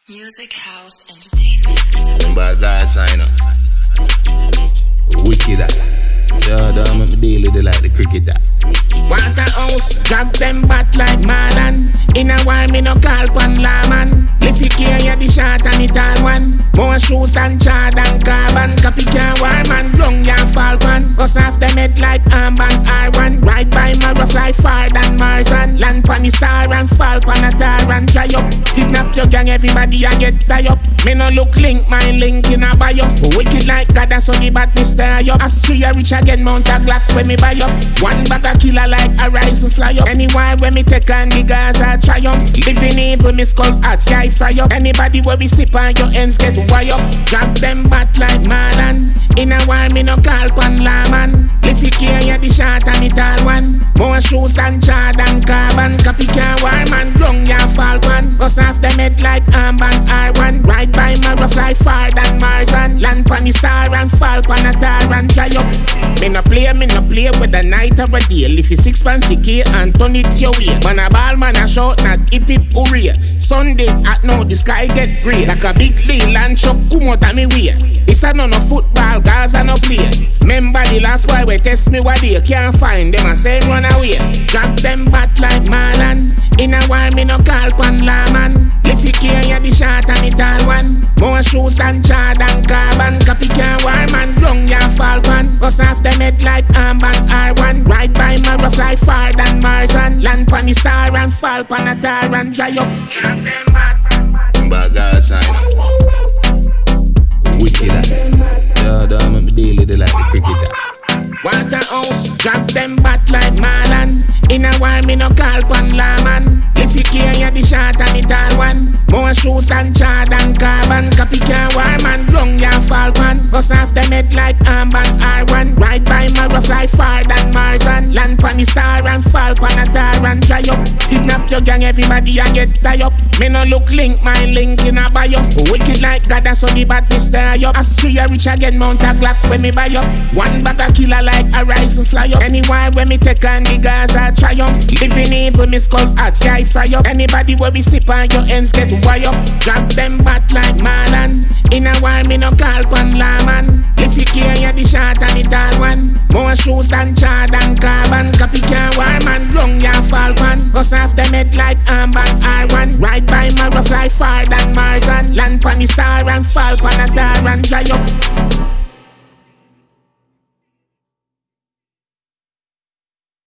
Music House Entertainment. Remember that sign up. Wicked that. Yeah, don't make me deal with it like the cricket that. Waterhouse, drag them bat like Marlon. In a while me no call pan lawman. Liffy care ya the short and it all one. More shoes than chard and carbon. Copy can war man, long ya falcon. Bust off them head like armband R1. Ride by my rough like far than Marzan. Land pan the star and fall pan a tar and dry up. Kidnap your gang, everybody a get tie up. Me no look link, my link in a bio. Wicked like God, that's how the badness stir you. Astria rich again, mount a Glock when me buy up. One bag a killer like a rise and fly up. Anywhere when me take on the Gaza triumph. Living evil, me skull at guy fry up. Anybody where we sip on your ends get wire up. Drag them bat like Marlon. In a while me no call pan lawman. Liffy care ya the short and it all one. More shoes than chard and carbon. Copy can war man, long ya falcon. Bust off them head like armband R1. Ride by my rough like far than Marzan. Land pan the star and fall pan a tar and dry up. Me no play with the night of a day. If you 6 pounds key and turn it your way. Man a ball, man a shout, not hip hip hooray. Sunday at now the sky get grey. Like a big land truck come out of me way. It's a no football, Gaza no play. Remember the last boy we test me what they can't find. Them a say run away. Drag them bat like Marlon. In a while me no call pan lawman. Liffy care ya the short and it all one. More shoes than chard and carbon. Copy can war man, long ya falcon. Bust off them head like armband R1. Ride by my rough like far than Marzan. Land pan the star and fall pan a tar and dry up. Drag them bat. Remember that sign up. Wicked that. Yeah, don't make me deal with it like the cricket that. Waterhouse, drag them bat like Marlon. In a while me no call pan lawman. Liffy care ya the short and it all one. More shoes than chard and carbon. Copy can war man, long ya falcon. Bust off them head like armband R1. Ride by my rough like far than Marzan. Land pan the star and fall pan a tar and dry up. Kidnap your gang, everybody a get tie up. Me no look link, my link in a bio. Wicked like God, that's how the badness stir you. Astria rich again, mount a Glock when me buy up. One bag a killer like a rise and fly up. Anywhere when me take on the Gaza triumph. Living evil, me skull at guy fry up. Anybody where we sip on your ends get wire up. Drag them bat like Marlon. In a while me no call pan lawman. Liffy care ya the short and it all one. More shoes than chard and carbon. Copy can war man, long ya falcon. Bust off them head like armband R1. Ride by my rough like far than Marzan. Land pan the star and fall pan a tar and dry up.